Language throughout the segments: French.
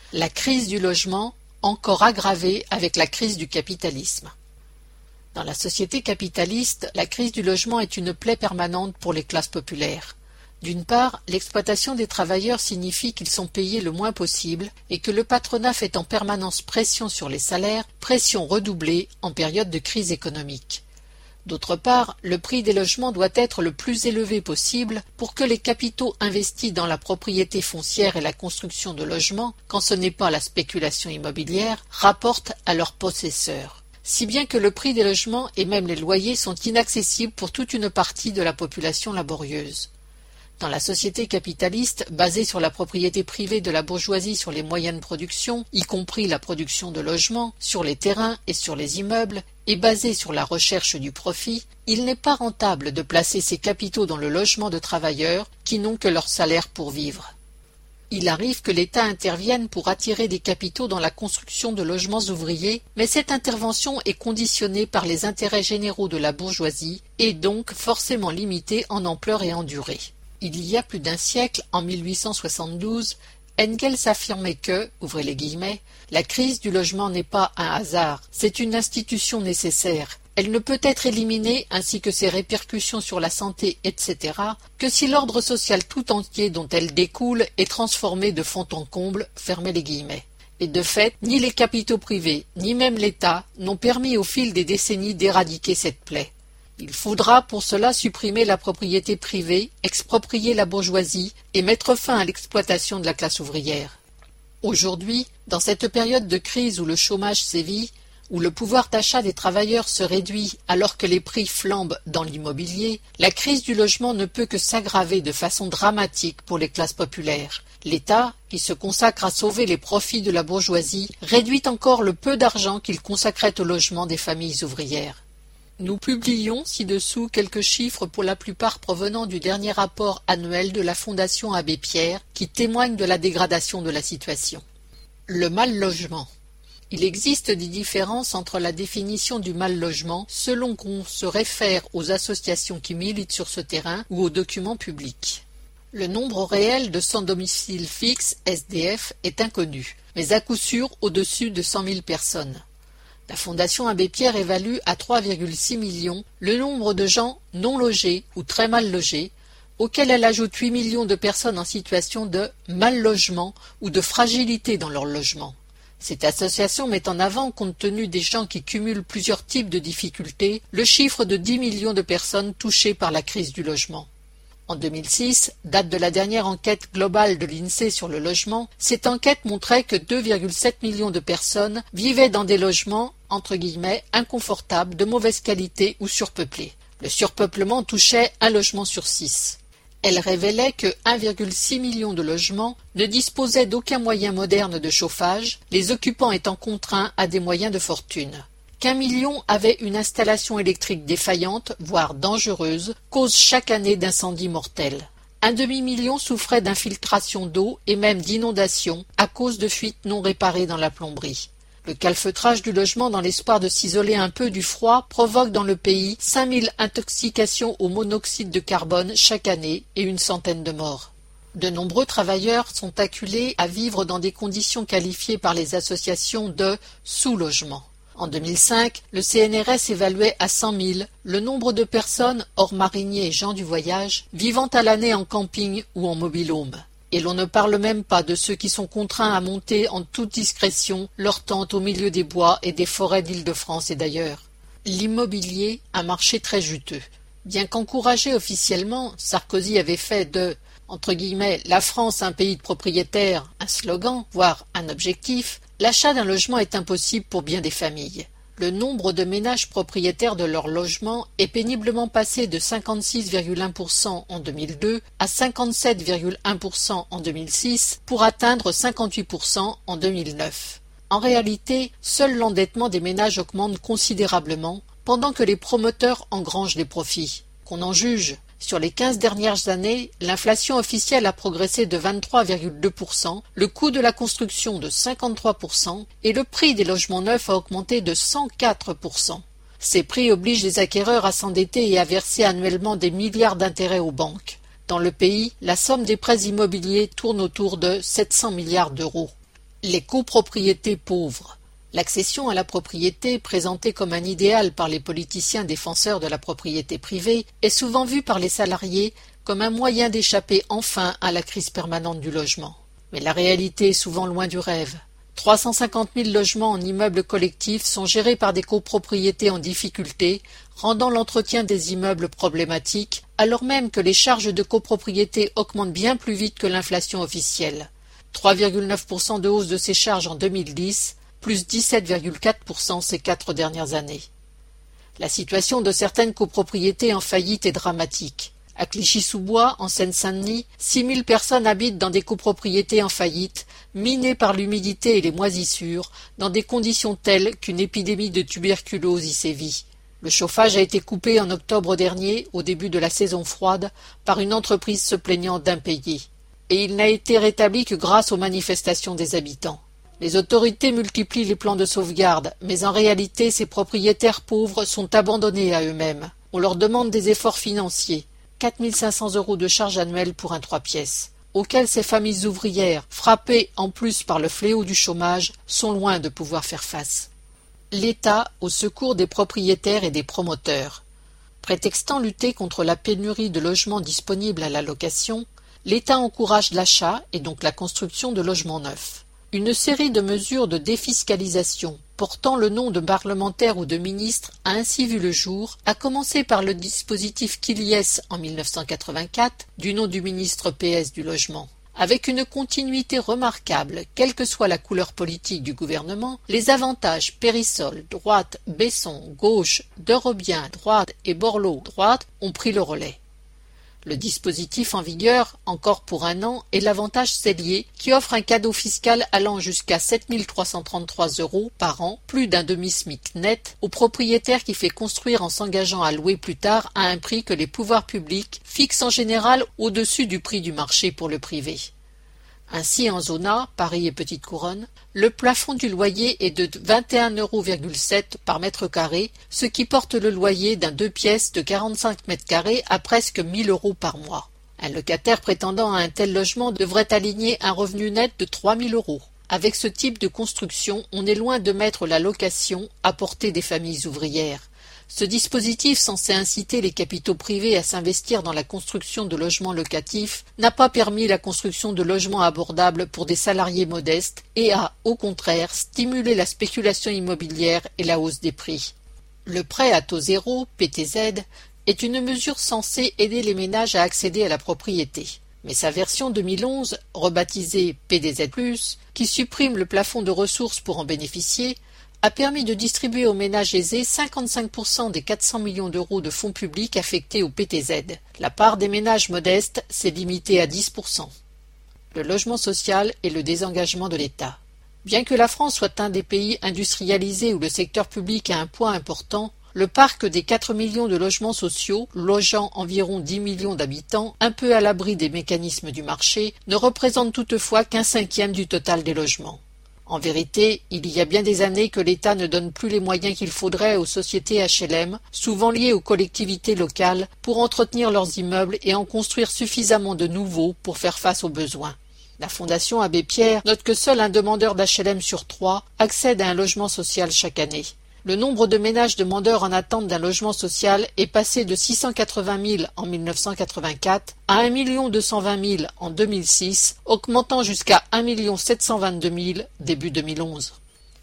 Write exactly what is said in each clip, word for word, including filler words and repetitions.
La crise du logement, encore aggravée avec la crise du capitalisme. Dans la société capitaliste, la crise du logement est une plaie permanente pour les classes populaires. D'une part, l'exploitation des travailleurs signifie qu'ils sont payés le moins possible et que le patronat fait en permanence pression sur les salaires, pression redoublée en période de crise économique. D'autre part, le prix des logements doit être le plus élevé possible pour que les capitaux investis dans la propriété foncière et la construction de logements, quand ce n'est pas la spéculation immobilière, rapportent à leurs possesseurs. Si bien que le prix des logements et même les loyers sont inaccessibles pour toute une partie de la population laborieuse. Dans la société capitaliste, basée sur la propriété privée de la bourgeoisie sur les moyens de production, y compris la production de logements, sur les terrains et sur les immeubles, et basée sur la recherche du profit, il n'est pas rentable de placer ces capitaux dans le logement de travailleurs qui n'ont que leur salaire pour vivre. Il arrive que l'État intervienne pour attirer des capitaux dans la construction de logements ouvriers, mais cette intervention est conditionnée par les intérêts généraux de la bourgeoisie et donc forcément limitée en ampleur et en durée. Il y a plus d'un siècle, en mille huit cent soixante-douze, Engels affirmait que, ouvrez les guillemets, la crise du logement n'est pas un hasard, c'est une institution nécessaire. Elle ne peut être éliminée, ainsi que ses répercussions sur la santé, et cetera, que si l'ordre social tout entier dont elle découle est transformé de fond en comble, fermez les guillemets. Et de fait, ni les capitaux privés, ni même l'État n'ont permis au fil des décennies d'éradiquer cette plaie. Il faudra pour cela supprimer la propriété privée, exproprier la bourgeoisie et mettre fin à l'exploitation de la classe ouvrière. Aujourd'hui, dans cette période de crise où le chômage sévit, où le pouvoir d'achat des travailleurs se réduit alors que les prix flambent dans l'immobilier, la crise du logement ne peut que s'aggraver de façon dramatique pour les classes populaires. L'État, qui se consacre à sauver les profits de la bourgeoisie, réduit encore le peu d'argent qu'il consacrait au logement des familles ouvrières. Nous publions ci-dessous quelques chiffres pour la plupart provenant du dernier rapport annuel de la Fondation Abbé Pierre qui témoignent de la dégradation de la situation. Le mal-logement. Il existe des différences entre la définition du mal-logement selon qu'on se réfère aux associations qui militent sur ce terrain ou aux documents publics. Le nombre réel de sans domicile fixe, S D F, est inconnu, mais à coup sûr au-dessus de cent mille personnes. La Fondation Abbé Pierre évalue à trois virgule six millions le nombre de gens non logés ou très mal logés, auxquels elle ajoute huit millions de personnes en situation de mal-logement ou de fragilité dans leur logement. Cette association met en avant, compte tenu des gens qui cumulent plusieurs types de difficultés, le chiffre de dix millions de personnes touchées par la crise du logement. En deux mille six, date de la dernière enquête globale de l'INSEE sur le logement, cette enquête montrait que deux virgule sept millions de personnes vivaient dans des logements, entre guillemets, inconfortables, de mauvaise qualité ou surpeuplés. Le surpeuplement touchait un logement sur six. Elle révélait que un virgule six million de logements ne disposaient d'aucun moyen moderne de chauffage, les occupants étant contraints à des moyens de fortune. Qu'un million avait une installation électrique défaillante, voire dangereuse, cause chaque année d'incendies mortels. Un demi-million souffrait d'infiltration d'eau et même d'inondations à cause de fuites non réparées dans la plomberie. Le calfeutrage du logement dans l'espoir de s'isoler un peu du froid provoque dans le pays cinq mille intoxications au monoxyde de carbone chaque année et une centaine de morts. De nombreux travailleurs sont acculés à vivre dans des conditions qualifiées par les associations de sous-logement. En deux mille cinq, le C N R S évaluait à cent mille le nombre de personnes, hors mariniers et gens du voyage, vivant à l'année en camping ou en mobil-home. Et l'on ne parle même pas de ceux qui sont contraints à monter en toute discrétion leur tente au milieu des bois et des forêts d'Île-de-France et d'ailleurs. L'immobilier, un marché très juteux. Bien qu'encouragé officiellement, Sarkozy avait fait de, entre guillemets, la France un pays de propriétaires, un slogan, voire un objectif, l'achat d'un logement est impossible pour bien des familles. Le nombre de ménages propriétaires de leur logement est péniblement passé de cinquante-six virgule un pour cent en deux mille deux à cinquante-sept virgule un pour cent en deux mille six pour atteindre cinquante-huit pour cent en deux mille neuf. En réalité, seul l'endettement des ménages augmente considérablement, pendant que les promoteurs engrangent des profits. Qu'on en juge. Sur les quinze dernières années, l'inflation officielle a progressé de vingt-trois virgule deux pour cent, le coût de la construction de cinquante-trois pour cent et le prix des logements neufs a augmenté de cent quatre pour cent. Ces prix obligent les acquéreurs à s'endetter et à verser annuellement des milliards d'intérêts aux banques. Dans le pays, la somme des prêts immobiliers tourne autour de sept cents milliards d'euros. Les copropriétés pauvres. L'accession à la propriété, présentée comme un idéal par les politiciens défenseurs de la propriété privée, est souvent vue par les salariés comme un moyen d'échapper enfin à la crise permanente du logement. Mais la réalité est souvent loin du rêve. trois cent cinquante mille logements en immeubles collectifs sont gérés par des copropriétés en difficulté, rendant l'entretien des immeubles problématique, alors même que les charges de copropriété augmentent bien plus vite que l'inflation officielle. trois virgule neuf pour cent de hausse de ces charges en deux mille dix, plus dix-sept virgule quatre pour cent ces quatre dernières années. La situation de certaines copropriétés en faillite est dramatique. À Clichy-sous-Bois, en Seine-Saint-Denis, six mille personnes habitent dans des copropriétés en faillite, minées par l'humidité et les moisissures, dans des conditions telles qu'une épidémie de tuberculose y sévit. Le chauffage a été coupé en octobre dernier, au début de la saison froide, par une entreprise se plaignant d'impayés. Et il n'a été rétabli que grâce aux manifestations des habitants. Les autorités multiplient les plans de sauvegarde, mais en réalité ces propriétaires pauvres sont abandonnés à eux-mêmes. On leur demande des efforts financiers. quatre mille cinq cents euros de charges annuelles pour un trois pièces, auxquels ces familles ouvrières, frappées en plus par le fléau du chômage, sont loin de pouvoir faire face. L'État au secours des propriétaires et des promoteurs. Prétextant lutter contre la pénurie de logements disponibles à la location, l'État encourage l'achat et donc la construction de logements neufs. Une série de mesures de défiscalisation portant le nom de parlementaires ou de ministres a ainsi vu le jour, à commencer par le dispositif Kiliès en mille neuf cent quatre-vingt-quatre, du nom du ministre P S du Logement. Avec une continuité remarquable, quelle que soit la couleur politique du gouvernement, les avantages Périssol, droite, Besson, gauche, Derobien, droite et Borloo, droite, ont pris le relais. Le dispositif en vigueur, encore pour un an, est l'avantage Sellier, qui offre un cadeau fiscal allant jusqu'à sept mille trois cent trente-trois euros par an, plus d'un demi-SMIC net, au propriétaire qui fait construire en s'engageant à louer plus tard à un prix que les pouvoirs publics fixent en général au-dessus du prix du marché pour le privé. Ainsi, en zone A, Paris et Petite Couronne, le plafond du loyer est de vingt et un virgule sept euros par mètre carré, ce qui porte le loyer d'un deux pièces de quarante-cinq mètres carrés à presque mille euros par mois. Un locataire prétendant à un tel logement devrait aligner un revenu net de trois mille euros. Avec ce type de construction, on est loin de mettre la location à portée des familles ouvrières. Ce dispositif, censé inciter les capitaux privés à s'investir dans la construction de logements locatifs, n'a pas permis la construction de logements abordables pour des salariés modestes et a, au contraire, stimulé la spéculation immobilière et la hausse des prix. Le prêt à taux zéro, P T Z, est une mesure censée aider les ménages à accéder à la propriété. Mais sa version deux mille onze, rebaptisée P D Z plus, qui supprime le plafond de ressources pour en bénéficier, a permis de distribuer aux ménages aisés cinquante-cinq pour cent des quatre cents millions d'euros de fonds publics affectés au P T Z. La part des ménages modestes s'est limitée à dix pour cent. Le logement social et le désengagement de l'État. Bien que la France soit un des pays industrialisés où le secteur public a un poids important, le parc des quatre millions de logements sociaux, logeant environ dix millions d'habitants, un peu à l'abri des mécanismes du marché, ne représente toutefois qu'un cinquième du total des logements. En vérité, il y a bien des années que l'État ne donne plus les moyens qu'il faudrait aux sociétés H L M, souvent liées aux collectivités locales, pour entretenir leurs immeubles et en construire suffisamment de nouveaux pour faire face aux besoins. La Fondation Abbé Pierre note que seul un demandeur d'H L M sur trois accède à un logement social chaque année. Le nombre de ménages demandeurs en attente d'un logement social est passé de six cent quatre-vingt mille en mille neuf cent quatre-vingt-quatre à un million deux cent vingt mille en deux mille six, augmentant jusqu'à un million sept cent vingt-deux mille début deux mille onze.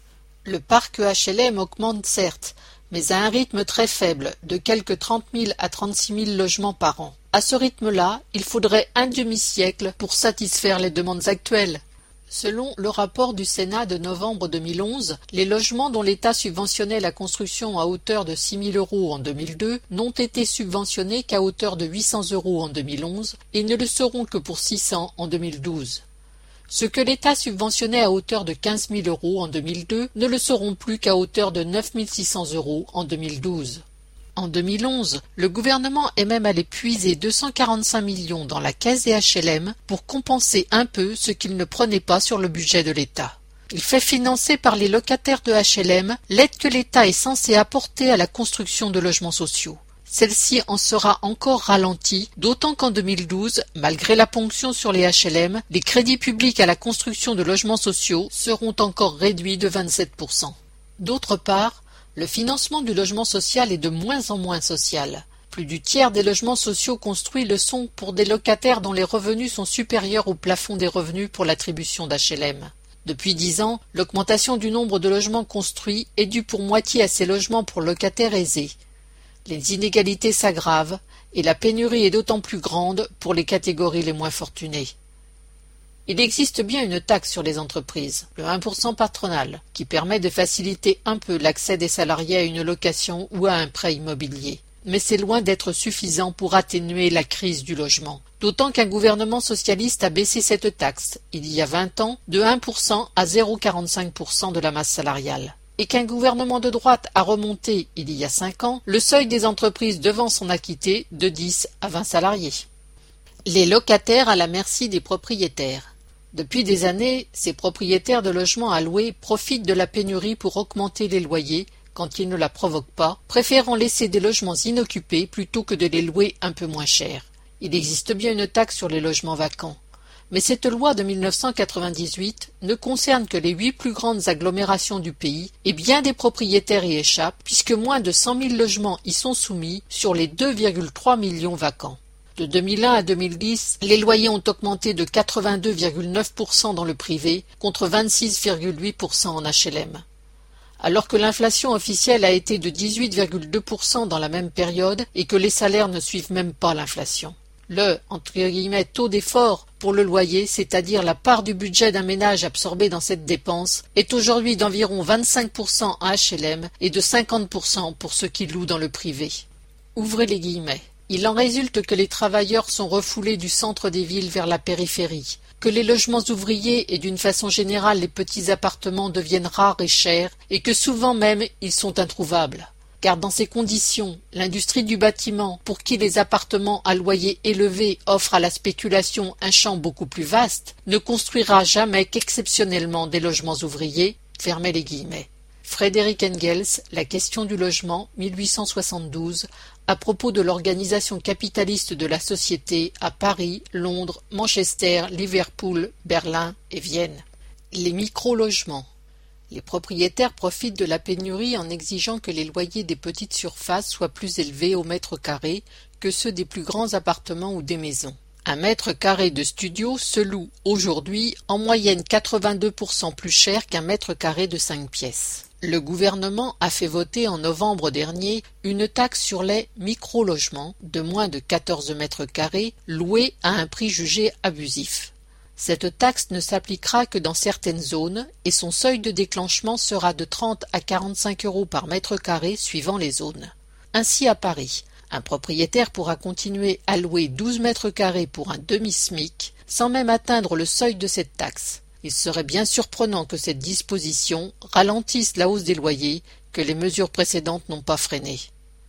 Le parc H L M augmente certes, mais à un rythme très faible, de quelque trente mille à trente-six mille logements par an. À ce rythme-là, il faudrait un demi-siècle pour satisfaire les demandes actuelles. Selon le rapport du Sénat de novembre deux mille onze, les logements dont l'État subventionnait la construction à hauteur de six mille euros en deux mille deux n'ont été subventionnés qu'à hauteur de huit cents euros en deux mille onze et ne le seront que pour six cents en deux mille douze. Ce que l'État subventionnait à hauteur de quinze mille euros en deux mille deux ne le seront plus qu'à hauteur de neuf mille six cents euros en deux mille douze. En deux mille onze, le gouvernement est même allé puiser deux cent quarante-cinq millions dans la caisse des H L M pour compenser un peu ce qu'il ne prenait pas sur le budget de l'État. Il fait financer par les locataires de H L M l'aide que l'État est censé apporter à la construction de logements sociaux. celle-ci en sera encore ralentie, d'autant qu'en deux mille douze, malgré la ponction sur les H L M, les crédits publics à la construction de logements sociaux seront encore réduits de vingt-sept pour cent. D'autre part, le financement du logement social est de moins en moins social. Plus du tiers des logements sociaux construits le sont pour des locataires dont les revenus sont supérieurs au plafond des revenus pour l'attribution d'H L M. Depuis dix ans, l'augmentation du nombre de logements construits est due pour moitié à ces logements pour locataires aisés. Les inégalités s'aggravent et la pénurie est d'autant plus grande pour les catégories les moins fortunées. Il existe bien une taxe sur les entreprises, le un pour cent patronal, qui permet de faciliter un peu l'accès des salariés à une location ou à un prêt immobilier. Mais c'est loin d'être suffisant pour atténuer la crise du logement. D'autant qu'un gouvernement socialiste a baissé cette taxe, il y a vingt ans, de un pour cent à zéro virgule quarante-cinq pour cent de la masse salariale. Et qu'un gouvernement de droite a remonté, il y a cinq ans, le seuil des entreprises devant s'en acquitter de dix à vingt salariés. Les locataires à la merci des propriétaires. Depuis des années, ces propriétaires de logements à louer profitent de la pénurie pour augmenter les loyers, quand ils ne la provoquent pas, préférant laisser des logements inoccupés plutôt que de les louer un peu moins cher. Il existe bien une taxe sur les logements vacants. Mais cette loi de mille neuf cent quatre-vingt-dix-huit ne concerne que les huit plus grandes agglomérations du pays et bien des propriétaires y échappent puisque moins de cent mille logements y sont soumis sur les deux virgule trois millions vacants. De deux mille un à deux mille dix, les loyers ont augmenté de quatre-vingt-deux virgule neuf pour cent dans le privé contre vingt-six virgule huit pour cent en H L M. Alors que l'inflation officielle a été de dix-huit virgule deux pour cent dans la même période et que les salaires ne suivent même pas l'inflation. Le entre guillemets, taux d'effort pour le loyer, c'est-à-dire la part du budget d'un ménage absorbé dans cette dépense, est aujourd'hui d'environ vingt-cinq pour cent en H L M et de cinquante pour cent pour ceux qui louent dans le privé. Ouvrez les guillemets. Il en résulte que les travailleurs sont refoulés du centre des villes vers la périphérie, que les logements ouvriers et d'une façon générale les petits appartements deviennent rares et chers et que souvent même ils sont introuvables. Car dans ces conditions, l'industrie du bâtiment, pour qui les appartements à loyer élevé offrent à la spéculation un champ beaucoup plus vaste, ne construira jamais qu'exceptionnellement des logements ouvriers, fermez les guillemets. Frédéric Engels, La question du logement, mille huit cent soixante-douze, à propos de l'organisation capitaliste de la société à Paris, Londres, Manchester, Liverpool, Berlin et Vienne. Les micro-logements. Les propriétaires profitent de la pénurie en exigeant que les loyers des petites surfaces soient plus élevés au mètre carré que ceux des plus grands appartements ou des maisons. Un mètre carré de studio se loue aujourd'hui en moyenne quatre-vingt-deux pour cent plus cher qu'un mètre carré de cinq pièces. Le gouvernement a fait voter en novembre dernier une taxe sur les micro-logements de moins de quatorze mètres carrés loués à un prix jugé abusif. Cette taxe ne s'appliquera que dans certaines zones et son seuil de déclenchement sera de trente à quarante-cinq euros par mètre carré suivant les zones. Ainsi à Paris, un propriétaire pourra continuer à louer douze mètres carrés pour un demi-SMIC sans même atteindre le seuil de cette taxe. Il serait bien surprenant que cette disposition ralentisse la hausse des loyers que les mesures précédentes n'ont pas freiné.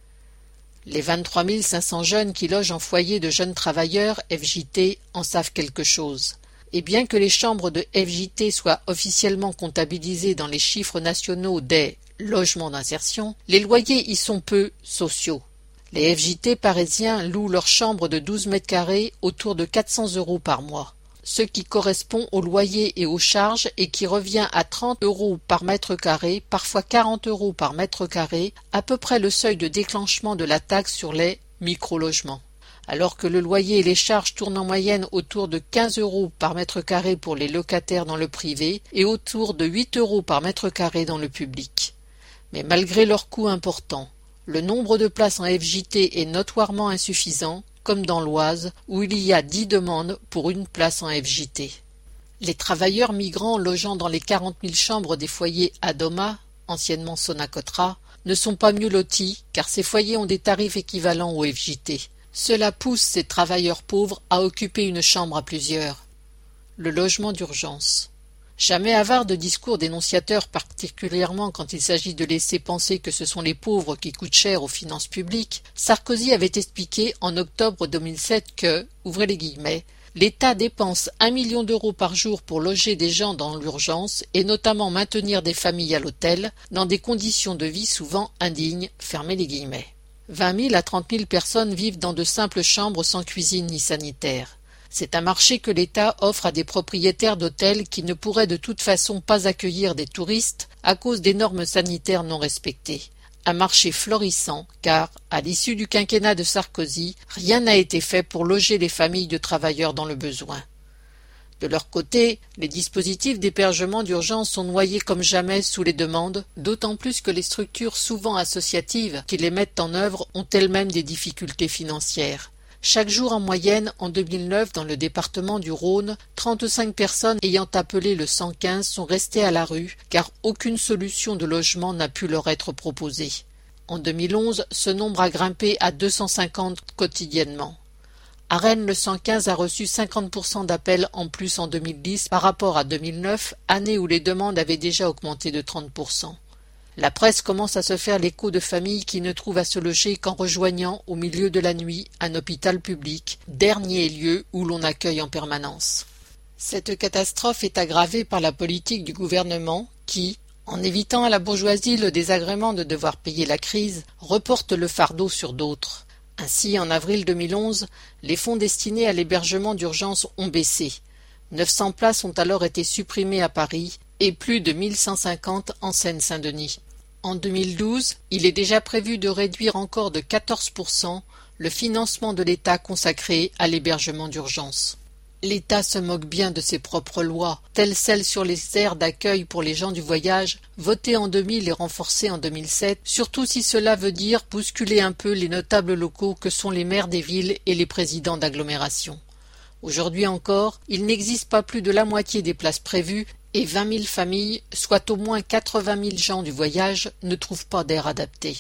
Les vingt-trois mille cinq cents jeunes qui logent en foyer de jeunes travailleurs F J T en savent quelque chose. Et bien que les chambres de F J T soient officiellement comptabilisées dans les chiffres nationaux des logements d'insertion, les loyers y sont peu sociaux. Les F J T parisiens louent leurs chambres de douze mètres carrés autour de quatre cents euros par mois, ce qui correspond au loyer et aux charges et qui revient à trente euros par mètre carré, parfois quarante euros par mètre carré, à peu près le seuil de déclenchement de la taxe sur les micro-logements. Alors que le loyer et les charges tournent en moyenne autour de quinze euros par mètre carré pour les locataires dans le privé et autour de huit euros par mètre carré dans le public. Mais malgré leurs coûts importants, le nombre de places en F J T est notoirement insuffisant, comme dans l'Oise, où il y a dix demandes pour une place en F J T. Les travailleurs migrants logeant dans les quarante mille chambres des foyers Adoma, anciennement Sonacotra, ne sont pas mieux lotis, car ces foyers ont des tarifs équivalents aux F J T. Cela pousse ces travailleurs pauvres à occuper une chambre à plusieurs. Le logement d'urgence. Jamais avare de discours dénonciateurs, particulièrement quand il s'agit de laisser penser que ce sont les pauvres qui coûtent cher aux finances publiques, Sarkozy avait expliqué en octobre deux mille sept que, ouvrez les guillemets, l'État dépense un million d'euros par jour pour loger des gens dans l'urgence et notamment maintenir des familles à l'hôtel, dans des conditions de vie souvent indignes, fermez les guillemets. vingt mille à trente mille personnes vivent dans de simples chambres sans cuisine ni sanitaire. C'est un marché que l'État offre à des propriétaires d'hôtels qui ne pourraient de toute façon pas accueillir des touristes à cause des normes sanitaires non respectées. Un marché florissant car, à l'issue du quinquennat de Sarkozy, rien n'a été fait pour loger les familles de travailleurs dans le besoin. De leur côté, les dispositifs d'hébergement d'urgence sont noyés comme jamais sous les demandes, d'autant plus que les structures souvent associatives qui les mettent en œuvre ont elles-mêmes des difficultés financières. Chaque jour en moyenne, en deux mille neuf, dans le département du Rhône, trente-cinq personnes ayant appelé le cent quinze sont restées à la rue car aucune solution de logement n'a pu leur être proposée. En deux mille onze, ce nombre a grimpé à deux cent cinquante quotidiennement. À Rennes, le cent quinze a reçu cinquante pour cent d'appels en plus en deux mille dix par rapport à deux mille neuf, année où les demandes avaient déjà augmenté de trente pour cent. La presse commence à se faire l'écho de familles qui ne trouvent à se loger qu'en rejoignant, au milieu de la nuit, un hôpital public, dernier lieu où l'on accueille en permanence. Cette catastrophe est aggravée par la politique du gouvernement qui, en évitant à la bourgeoisie le désagrément de devoir payer la crise, reporte le fardeau sur d'autres. Ainsi, en avril deux mille onze, les fonds destinés à l'hébergement d'urgence ont baissé. neuf cents places ont alors été supprimées à Paris et plus de mille cent cinquante en Seine-Saint-Denis. En deux mille douze, il est déjà prévu de réduire encore de quatorze pour cent le financement de l'État consacré à l'hébergement d'urgence. L'État se moque bien de ses propres lois, telles celles sur les aires d'accueil pour les gens du voyage, votées en deux mille et renforcées en deux mille sept, surtout si cela veut dire bousculer un peu les notables locaux que sont les maires des villes et les présidents d'agglomération. Aujourd'hui encore, il n'existe pas plus de la moitié des places prévues et vingt mille familles, soit au moins quatre-vingt mille gens du voyage, ne trouvent pas d'air adapté.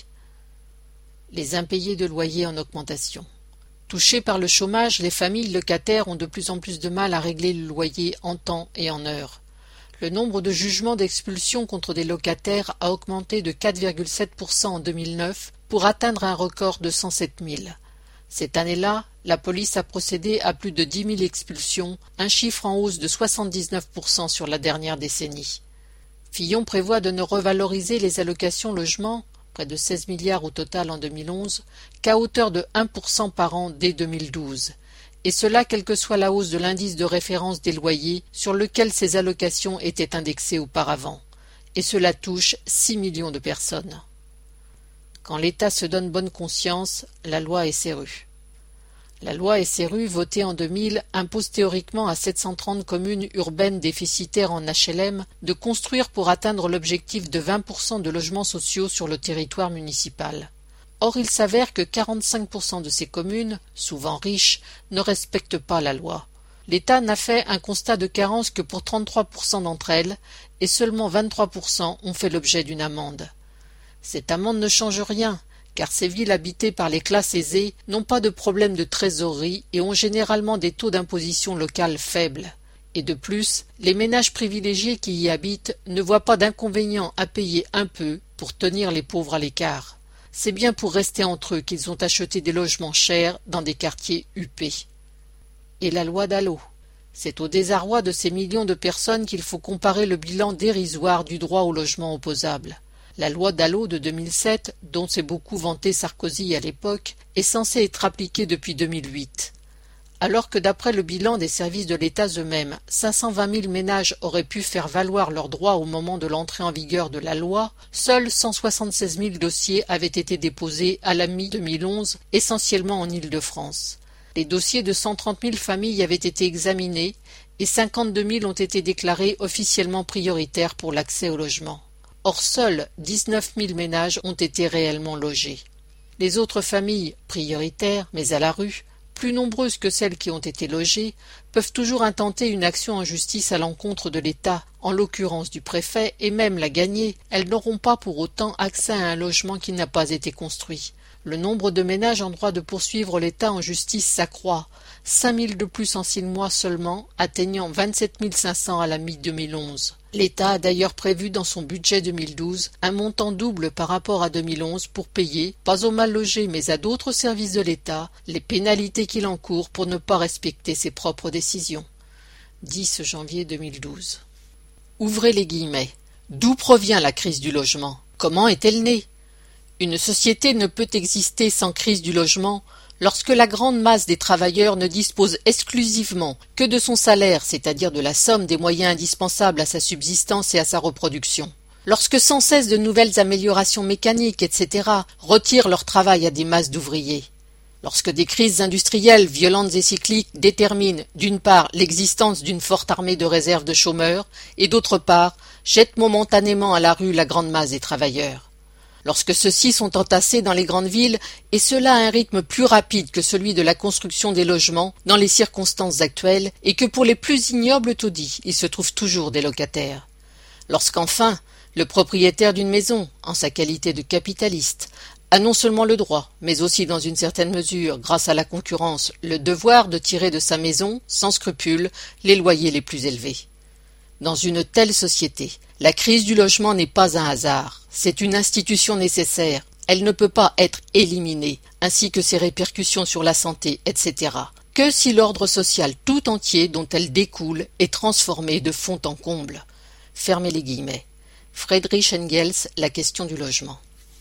Les impayés de loyer en augmentation. Touchés par le chômage, les familles locataires ont de plus en plus de mal à régler le loyer en temps et en heure. Le nombre de jugements d'expulsion contre des locataires a augmenté de quatre virgule sept pour cent en deux mille neuf pour atteindre un record de cent sept mille. Cette année-là, la police a procédé à plus de dix mille expulsions, un chiffre en hausse de soixante-dix-neuf pour cent sur la dernière décennie. Fillon prévoit de ne revaloriser les allocations logement, près de seize milliards au total en deux mille onze, qu'à hauteur de un pour cent par an dès deux mille douze, et cela quelle que soit la hausse de l'indice de référence des loyers sur lequel ces allocations étaient indexées auparavant, et cela touche six millions de personnes. Quand l'État se donne bonne conscience, la loi S R U. La loi S R U, votée en deux mille, impose théoriquement à sept cent trente communes urbaines déficitaires en H L M de construire pour atteindre l'objectif de vingt pour cent de logements sociaux sur le territoire municipal. Or, il s'avère que quarante-cinq pour cent de ces communes, souvent riches, ne respectent pas la loi. L'État n'a fait un constat de carence que pour trente-trois pour cent d'entre elles, et seulement vingt-trois pour cent ont fait l'objet d'une amende. Cette amende ne change rien, car ces villes habitées par les classes aisées n'ont pas de problème de trésorerie et ont généralement des taux d'imposition locale faibles. Et de plus, les ménages privilégiés qui y habitent ne voient pas d'inconvénient à payer un peu pour tenir les pauvres à l'écart. C'est bien pour rester entre eux qu'ils ont acheté des logements chers dans des quartiers huppés. Et la loi Dallot. C'est au désarroi de ces millions de personnes qu'il faut comparer le bilan dérisoire du droit au logement opposable. La loi Dallot de deux mille sept, dont s'est beaucoup vanté Sarkozy à l'époque, est censée être appliquée depuis deux mille huit. Alors que d'après le bilan des services de l'État eux-mêmes, cinq cent vingt mille ménages auraient pu faire valoir leurs droits au moment de l'entrée en vigueur de la loi, seuls cent soixante-seize mille dossiers avaient été déposés à la mi-deux mille onze, essentiellement en Île-de-France. Les dossiers de cent trente mille familles avaient été examinés et cinquante-deux mille ont été déclarés officiellement prioritaires pour l'accès au logement. Or, seuls dix-neuf mille ménages ont été réellement logés. Les autres familles, prioritaires, mais à la rue, plus nombreuses que celles qui ont été logées, peuvent toujours intenter une action en justice à l'encontre de l'État, en l'occurrence du préfet, et même la gagner. Elles n'auront pas pour autant accès à un logement qui n'a pas été construit. Le nombre de ménages en droit de poursuivre l'État en justice s'accroît, cinq mille de plus en six mois seulement, atteignant vingt-sept mille cinq cents à la mi-deux mille onze. L'État a d'ailleurs prévu dans son budget deux mille douze un montant double par rapport à deux mille onze pour payer, pas aux mal logés mais à d'autres services de l'État, les pénalités qu'il encourt pour ne pas respecter ses propres décisions. dix janvier deux mille douze. Ouvrez les guillemets. D'où provient la crise du logement? Comment est-elle née? Une société ne peut exister sans crise du logement lorsque la grande masse des travailleurs ne dispose exclusivement que de son salaire, c'est-à-dire de la somme des moyens indispensables à sa subsistance et à sa reproduction. Lorsque sans cesse de nouvelles améliorations mécaniques, et cetera, retirent leur travail à des masses d'ouvriers. Lorsque des crises industrielles violentes et cycliques déterminent, d'une part, l'existence d'une forte armée de réserve de chômeurs, et d'autre part, jettent momentanément à la rue la grande masse des travailleurs. Lorsque ceux-ci sont entassés dans les grandes villes, et cela à un rythme plus rapide que celui de la construction des logements dans les circonstances actuelles, et que pour les plus ignobles taudis, il se trouve toujours des locataires. Lorsqu'enfin, le propriétaire d'une maison, en sa qualité de capitaliste, a non seulement le droit, mais aussi dans une certaine mesure, grâce à la concurrence, le devoir de tirer de sa maison, sans scrupule, les loyers les plus élevés. Dans une telle société, la crise du logement n'est pas un hasard, c'est une institution nécessaire, elle ne peut pas être éliminée, ainsi que ses répercussions sur la santé, et cetera, que si l'ordre social tout entier dont elle découle est transformé de fond en comble. Fermez les guillemets. Friedrich Engels, La question du logement.